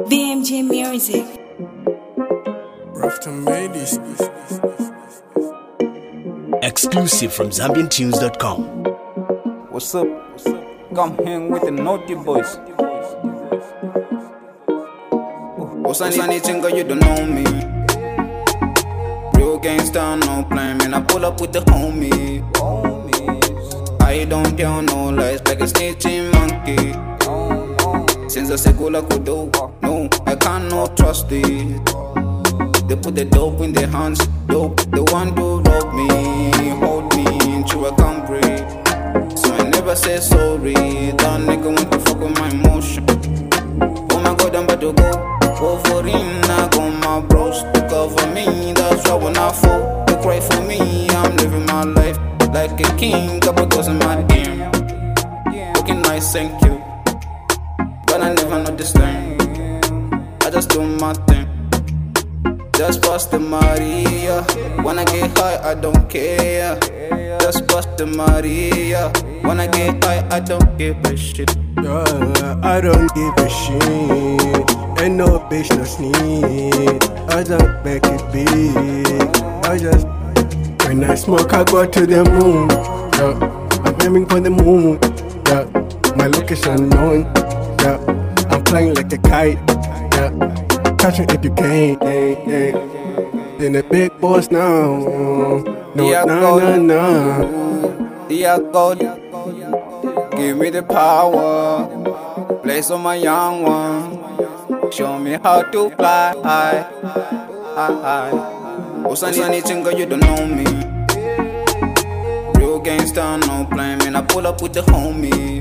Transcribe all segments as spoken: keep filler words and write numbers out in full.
B M G Music. Rough to made this. Exclusive from Zambian Tunes dot com. What's up? What's up? Come hang with the naughty boys. What's I need chinga, you don't know me. Real gangsta, no plan, man. I pull up with the homie. I don't tell no lies like a snitching monkey. Since I said go like we do, no, I can't no trust it. They put the dope in their hands, dope. They want to rob me, hold me into a country. So I never say sorry. That nigga want to fuck with my emotion. Oh my God, I'm about to go. Go for him, I got my bros to cover me. That's why when I fall, they cry for me. I'm living my life like a king, couple dozen my game. Looking nice, thank you. But I never know this thing. I just do my thing. Just bust the Maria. When I get high, I don't care. Just bust the Maria. When I get high, I don't give a shit. Yeah, I don't give a shit. Ain't no bitch no sneak. I just make it big. I just when I smoke, I go to the moon. Yeah, I'm aiming for the moon. Yeah, my location known. Yeah, I'm flying like a kite. Yeah, catching if you can. Yeah, yeah. Then the big boss now. No, Yeah, no, God. no, no. Dear God, give me the power. Place on my young one. Show me how to fly high, high, high. What's I need chinga, you don't know me. Real gangsta, no plan, man. I pull up with the homie.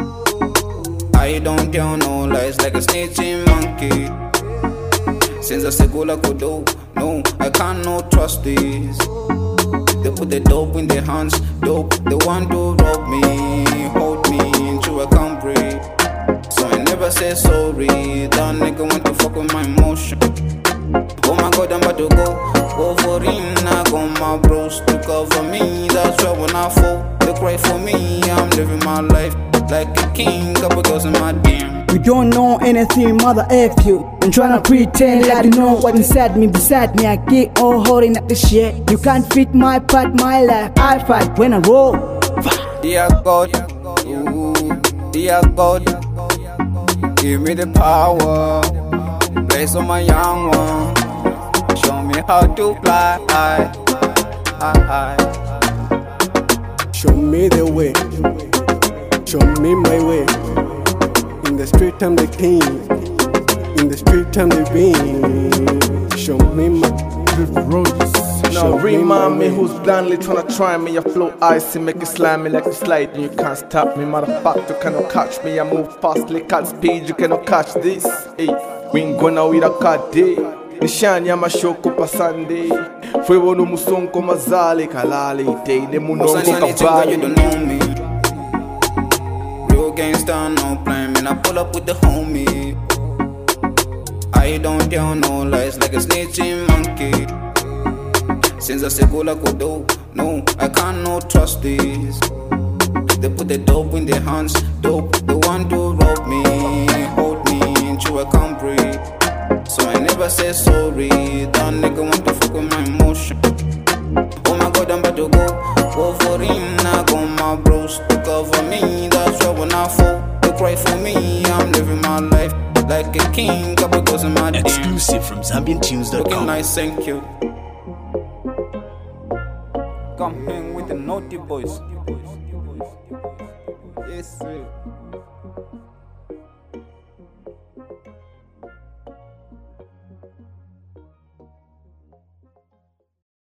I don't tell no lies like a snitching monkey. Since I said go like we do, no, I can't no trust this. They put the dope in their hands, dope. They want to rob me, hold me into a country. So I never say sorry. That nigga want to fuck with my emotion. Oh my God, I'm about to go. Go for him, I got my bros to cover me. That's why when I fall, they cry for me. I'm living my life like a king, couple dozen my damn. You don't know anything, mother F you. I'm tryna pretend like you know what inside me. Beside me, I get all holding at the shit. You can't fit my part, my life. I fight when I roll. Dear God, ooh, dear God, give me the power. Place on my young one. Show me how to fly high, high, high. Show me the way. Show me my way. In the street I'm the king. In the street I'm the bean. Show me my roses. Now remind me who's blindly tryna try me. I flow icy, make it slimy like a slide, and you can't stop me. Motherfucker, you cannot catch me. I move fast like cat speed, you cannot catch this. Hey, we ain't gonna with a cat day. Nishani ya mashoko pa Sunday. Fwewo no musonko mazale kalale ite ne munongo You kabali. don't know me. Real gangsta, no plan, man. I pull up with the homie. I don't tell no lies like a snitching monkey. Since I said go like we do, no, I can't no trust this. They put the dope in their hands, dope. They want to rob me, hold me into a country. So I never say sorry. That nigga want to fuck with my emotion. Oh my God, I'm about to go. Go for him, I got my bros to cover me. That's why when I fall, they cry for me. I'm living my life like a king, couple dozen my damn. Exclusive from Zambian Tunes dot Looking com. nice, thank you. Come hang with the naughty boys. Yes, sir.